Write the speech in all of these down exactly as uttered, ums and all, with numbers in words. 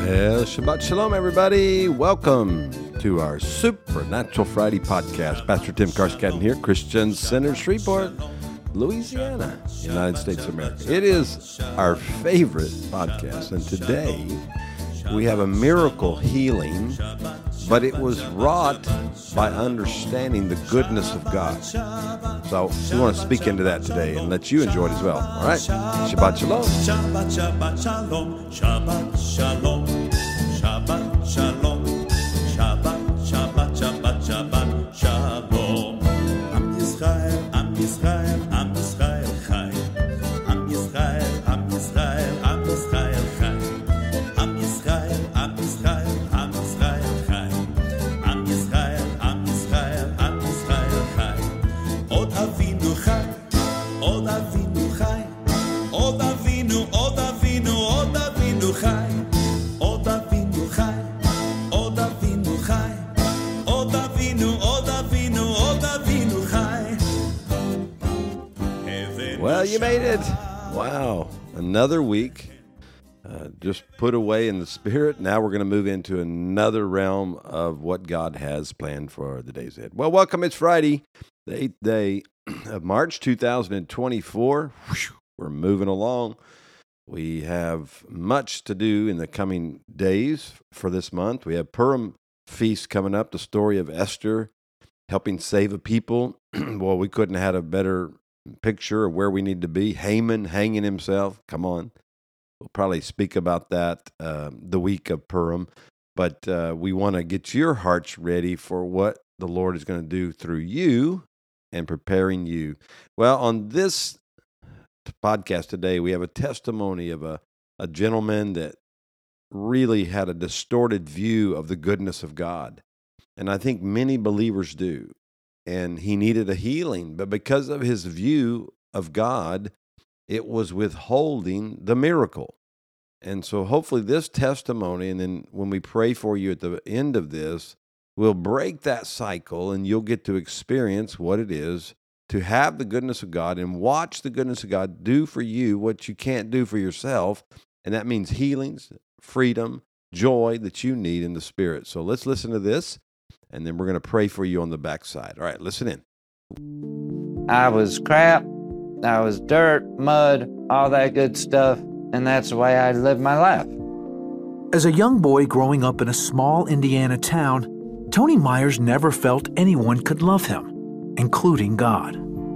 Well, Shabbat Shalom, everybody. Welcome to our Supernatural Friday podcast. Pastor Tim Carscadden here, Christian Center, Shreveport, Louisiana, United States of America. It is our favorite podcast, and today we have a miracle healing, but it was wrought by understanding the goodness of God. So we want to speak into that today and let you enjoy it as well. All right? Shabbat Shalom. Shabbat, Shabbat Shalom. Shabbat Shalom. Shabbat Shalom. Shabbat, Shabbat, Shabbat, Shabbat Shalom. Am Yisrael, Am Yisrael, Am Yisrael Chai. Am Yisrael, Am Yisrael, Am Yisrael Chai. Am Yisrael, Am Yisrael, Am Yisrael Chai. Am Yisrael, Am Yisrael, Am Yisrael Chai. Od Avinu Chai, Od Avinu Chai. Od Avinu, Od Avinu, Od Avinu Chai. Od Avinu Chai, Od Avinu Chai. Od Avinu, Od Avinu, Od Avinu Chai. Well, you made it. Wow. Another week uh, just put away in the spirit. Now we're going to move into another realm of what God has planned for the days ahead. Well, welcome. It's Friday, the eighth day of March, two thousand twenty-four. Whew, we're moving along. We have much to do in the coming days for this month. We have Purim feast coming up, the story of Esther helping save a people. Well, we couldn't have had a better picture of where we need to be. Haman hanging himself. Come on. We'll probably speak about that uh, the week of Purim. But uh, we want to get your hearts ready for what the Lord is going to do through you and preparing you. Well, on this podcast today, we have a testimony of a, a gentleman that really had a distorted view of the goodness of God. And I think many believers do. And he needed a healing. But because of his view of God, it was withholding the miracle. And so hopefully this testimony, and then when we pray for you at the end of this, will break that cycle and you'll get to experience what it is to have the goodness of God and watch the goodness of God do for you what you can't do for yourself. And that means healings, freedom, joy that you need in the Spirit. So let's listen to this, and then we're going to pray for you on the backside. All right, listen in. I was crap. I was dirt, mud, all that good stuff. And that's the way I lived my life. As a young boy growing up in a small Indiana town, Tony Myers never felt anyone could love him, including God.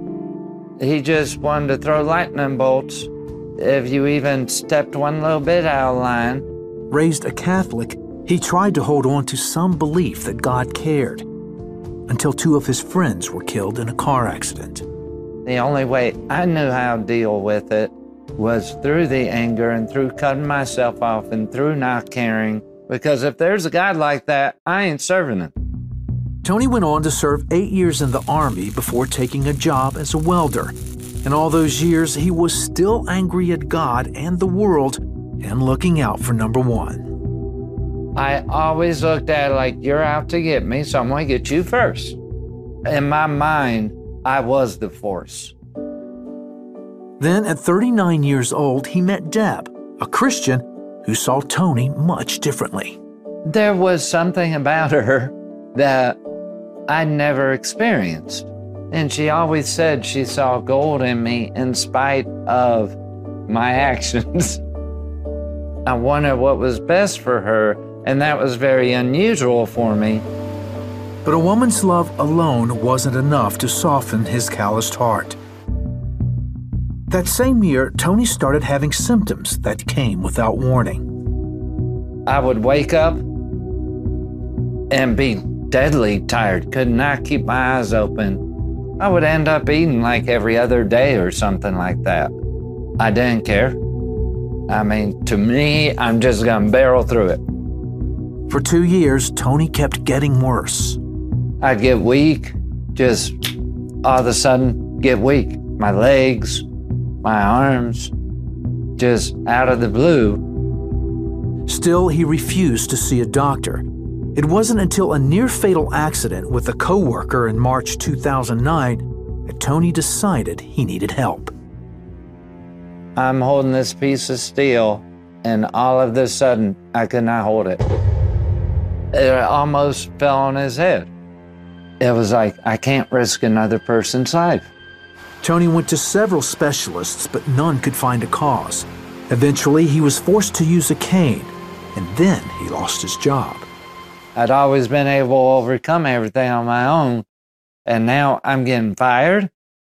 He just wanted to throw lightning bolts if you even stepped one little bit out of line. Raised a Catholic, he tried to hold on to some belief that God cared, until two of his friends were killed in a car accident. The only way I knew how to deal with it was through the anger and through cutting myself off and through not caring, because if there's a God like that, I ain't serving him. Tony went on to serve eight years in the Army before taking a job as a welder. In all those years, he was still angry at God and the world and looking out for number one. I always looked at it like, you're out to get me, so I'm going to get you first. In my mind, I was the force. Then, at thirty-nine years old, he met Deb, a Christian who saw Tony much differently. There was something about her that I never experienced. And she always said she saw gold in me in spite of my actions. I wanted what was best for her, and that was very unusual for me. But a woman's love alone wasn't enough to soften his calloused heart. That same year, Tony started having symptoms that came without warning. I would wake up and be deadly tired, could not keep my eyes open. I would end up eating like every other day or something like that. I didn't care. I mean, to me, I'm just gonna barrel through it. For two years, Tony kept getting worse. I'd get weak, just all of a sudden get weak. My legs, my arms, just out of the blue. Still, he refused to see a doctor. It wasn't until a near-fatal accident with a coworker in March two thousand nine that Tony decided he needed help. I'm holding this piece of steel and all of a sudden, I could not hold it. It almost fell on his head. It was like, I can't risk another person's life. Tony went to several specialists, but none could find a cause. Eventually, he was forced to use a cane, and then he lost his job. I'd always been able to overcome everything on my own, and now I'm getting fired?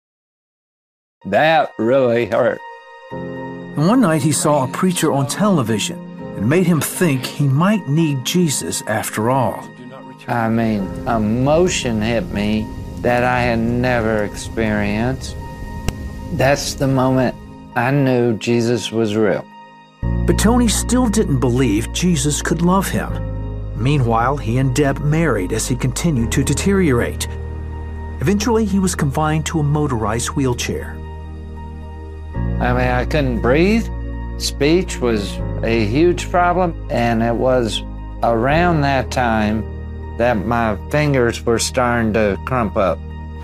That really hurt. And one night he saw a preacher on television and made him think he might need Jesus after all. I mean, emotion hit me that I had never experienced. That's the moment I knew Jesus was real. But Tony still didn't believe Jesus could love him. Meanwhile, he and Deb married as he continued to deteriorate. Eventually, he was confined to a motorized wheelchair. I mean, I couldn't breathe. Speech was a huge problem, and it was around that time that my fingers were starting to crump up.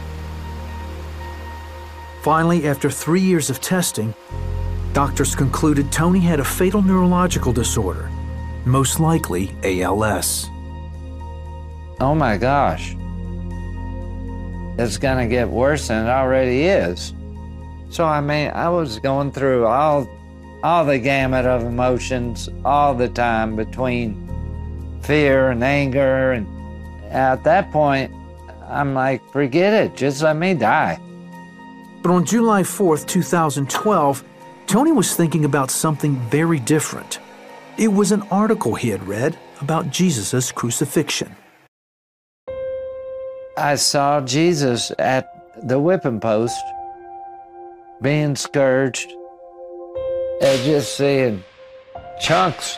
Finally, after three years of testing, doctors concluded Tony had a fatal neurological disorder, most likely A L S. Oh my gosh. It's gonna get worse than it already is. So, I mean, I was going through all, all the gamut of emotions all the time between fear and anger, and at that point, I'm like, forget it, just let me die. But on July fourth, two thousand twelve, Tony was thinking about something very different. It was an article he had read about Jesus' crucifixion. I saw Jesus at the whipping post, being scourged, and just seeing chunks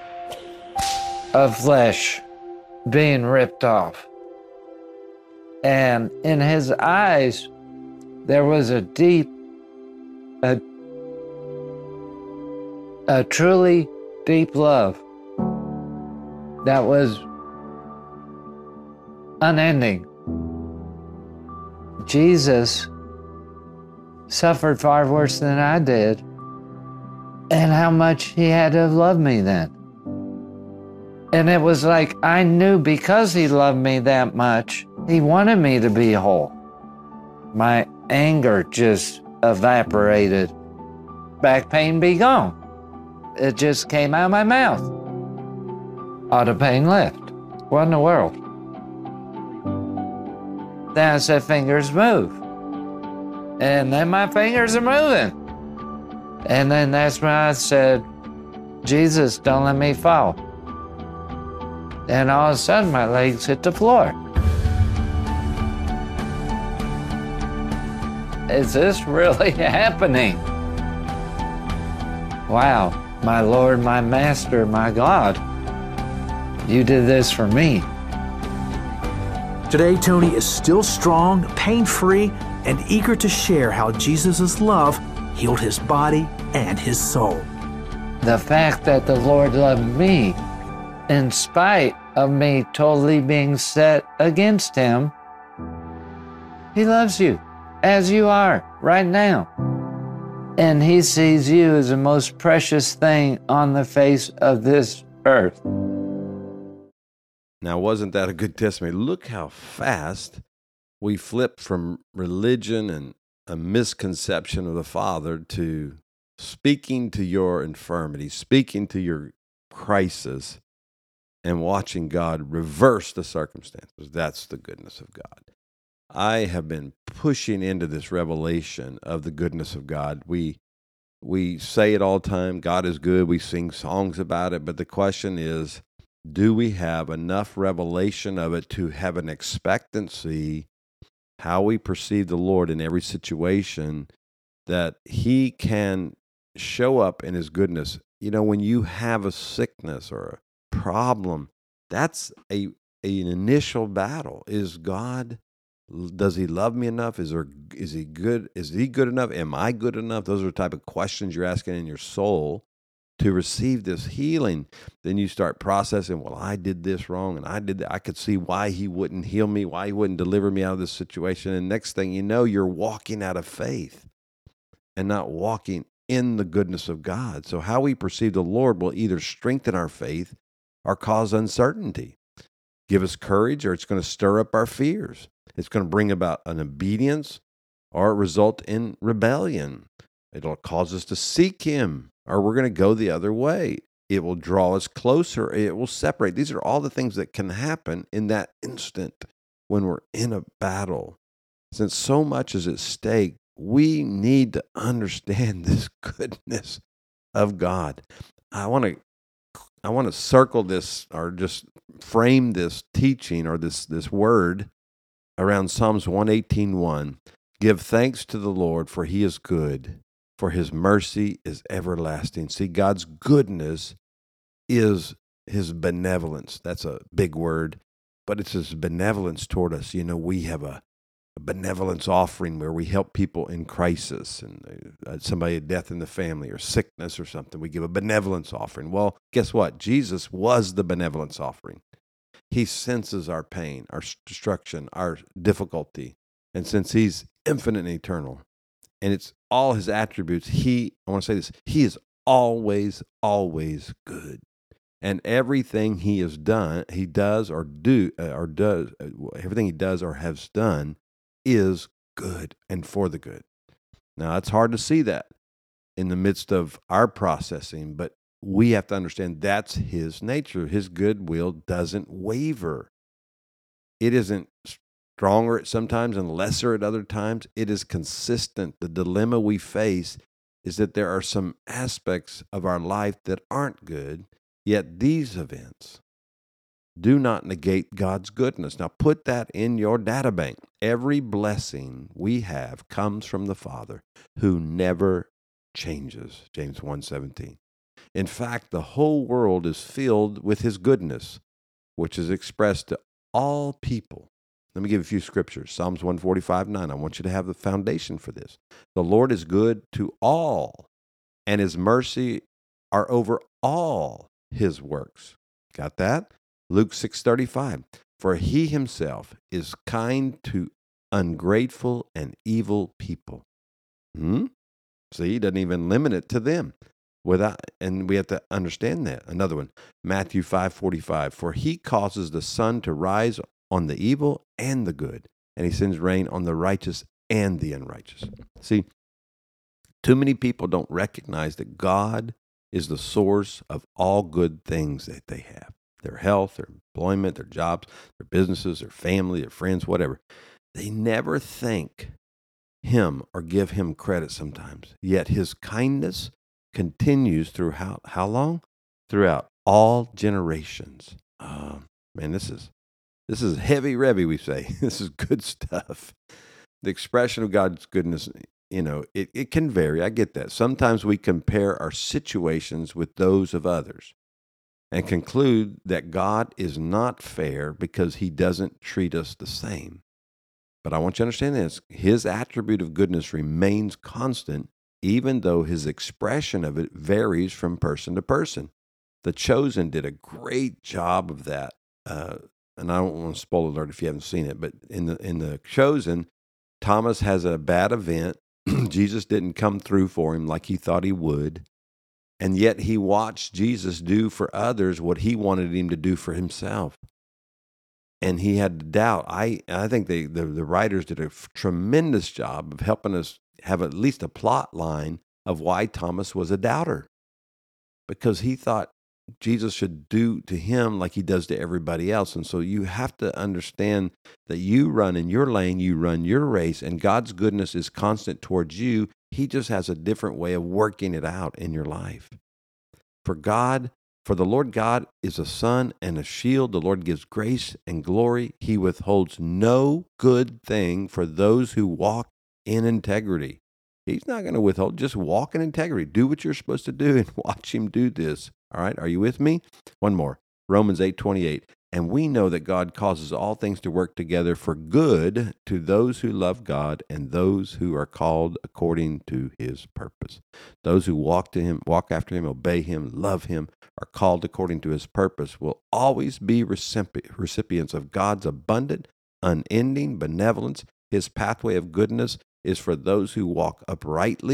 of flesh being ripped off. And in his eyes, there was a deep, a, a truly deep love that was unending. Jesus suffered far worse than I did, and how much he had to have loved me then. And it was like I knew because he loved me that much, he wanted me to be whole. My anger just evaporated. Back pain be gone. It just came out of my mouth. All the pain left. What in the world? Then I said, fingers move. And then my fingers are moving. And then that's when I said, Jesus, don't let me fall. And all of a sudden, my legs hit the floor. Is this really happening? Wow, my Lord, my Master, my God, you did this for me. Today, Tony is still strong, pain-free, and eager to share how Jesus' love healed his body and his soul. The fact that the Lord loved me, in spite of me totally being set against him, he loves you as you are right now. And he sees you as the most precious thing on the face of this earth. Now, wasn't that a good testimony? Look how fast we flip from religion and a misconception of the Father to speaking to your infirmity, speaking to your crisis, and watching God reverse the circumstances. That's the goodness of God. I have been pushing into this revelation of the goodness of God. We we say it all the time, God is good. We sing songs about it. But the question is, do we have enough revelation of it to have an expectancy how we perceive the Lord in every situation, that he can show up in his goodness? You know, when you have a sickness or a problem, that's a, a an initial battle. Is God, does he love me enough? Is there, is he good? Is he good enough? Am I good enough? Those are the type of questions you're asking in your soul to receive this healing. Then you start processing, well, I did this wrong, and I did that. I could see why he wouldn't heal me, why he wouldn't deliver me out of this situation. And next thing you know, you're walking out of faith and not walking in the goodness of God. So how we perceive the Lord will either strengthen our faith or cause uncertainty, give us courage, or it's going to stir up our fears. It's going to bring about an obedience or result in rebellion. It'll cause us to seek him, or we're going to go the other way. It will draw us closer. It will separate. These are all the things that can happen in that instant when we're in a battle. Since so much is at stake, we need to understand this goodness of God. I want to I want to circle this, or just frame this teaching, or this, this word around Psalms one eighteen one. Give thanks to the Lord, for he is good, for his mercy is everlasting. See, God's goodness is his benevolence. That's a big word, but it's his benevolence toward us. You know, we have a, a benevolence offering where we help people in crisis, and uh, somebody had death in the family or sickness or something. We give a benevolence offering. Well, guess what? Jesus was the benevolence offering. He senses our pain, our destruction, our difficulty. And since he's infinite and eternal, and it's all his attributes, he, I want to say this, he is always, always good. And everything he has done, he does or do, uh, or does, uh, everything he does or has done is good and for the good. Now, it's hard to see that in the midst of our processing, but we have to understand that's his nature. His goodwill doesn't waver. It isn't stronger at sometimes and lesser at other times. It is consistent. The dilemma we face is that there are some aspects of our life that aren't good, yet these events do not negate God's goodness. Now put that in your data bank. Every blessing we have comes from the Father who never changes, James one seventeen. In fact, the whole world is filled with his goodness, which is expressed to all people. Let me give a few scriptures. Psalms one forty-five nine. I want you to have the foundation for this. The Lord is good to all, and his mercy are over all his works. Got that? Luke six thirty-five. For he himself is kind to ungrateful and evil people. Hmm? See, he doesn't even limit it to them. Without, and we have to understand that. Another one, Matthew five forty-five. For he causes the sun to rise on the evil and the good, and he sends rain on the righteous and the unrighteous. See, too many people don't recognize that God is the source of all good things that they have. Their health, their employment, their jobs, their businesses, their family, their friends, whatever. They never thank him or give him credit sometimes. Yet his kindness continues through how, how long? Throughout all generations. Oh, man, this is this is heavy revy, we say. This is good stuff. The expression of God's goodness, you know, it, it can vary. I get that. Sometimes we compare our situations with those of others and conclude that God is not fair because he doesn't treat us the same. But I want you to understand this. His attribute of goodness remains constant, even though his expression of it varies from person to person. The Chosen did a great job of that. Uh, and I don't want to spoil alert if you haven't seen it, but in the in the Chosen, Thomas has a bad event. Jesus didn't come through for him like he thought he would. And yet he watched Jesus do for others what he wanted him to do for himself. And he had to doubt. I, I think they, the, the writers did a f- tremendous job of helping us have at least a plot line of why Thomas was a doubter. Because he thought Jesus should do to him like he does to everybody else. And so you have to understand that you run in your lane, you run your race, and God's goodness is constant towards you. He just has a different way of working it out in your life. For God, for the Lord God is a sun and a shield. The Lord gives grace and glory. He withholds no good thing for those who walk in integrity. He's not going to withhold. Just walk in integrity. Do what you're supposed to do and watch him do this. All right, are you with me? One more. Romans eight twenty-eight. And we know that God causes all things to work together for good to those who love God and those who are called according to his purpose. Those who walk to him, walk after him, obey him, love him, are called according to his purpose will always be recipients of God's abundant, unending benevolence. His pathway of goodness is for those who walk uprightly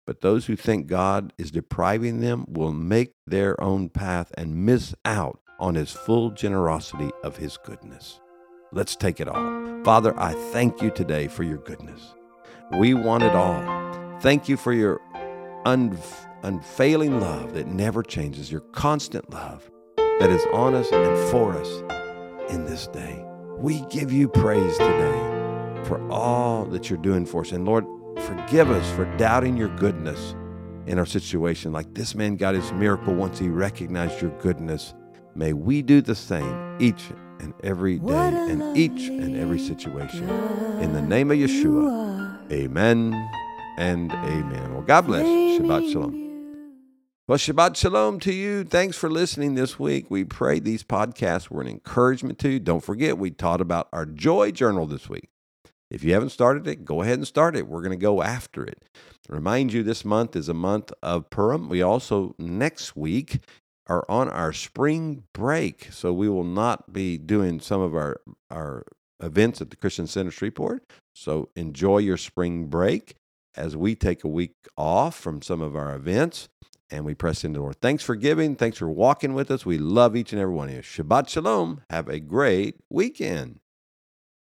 But those who think God is depriving them will make their own path and miss out on his full generosity of his goodness. Let's take it all. Father, I thank you today for your goodness. We want it all. Thank you for your un- unfailing love that never changes, your constant love that is on us and for us in this day. We give you praise today for all that you're doing for us. And Lord, forgive us for doubting your goodness in our situation. Like this man got his miracle once he recognized your goodness. May we do the same each and every day and each and every situation. In the name of Yeshua, amen and amen. Well, God bless. Shabbat shalom. Well, Shabbat shalom to you. Thanks for listening this week. We pray these podcasts were an encouragement to you. Don't forget, we taught about our joy journal this week. If you haven't started it, go ahead and start it. We're going to go after it. Remind you, this month is a month of Purim. We also, next week, are on our spring break. So we will not be doing some of our, our events at the Christian Center Shreveport. So enjoy your spring break as we take a week off from some of our events and we press into the Lord. Thanks for giving. Thanks for walking with us. We love each and every one of you. Shabbat shalom. Have a great weekend.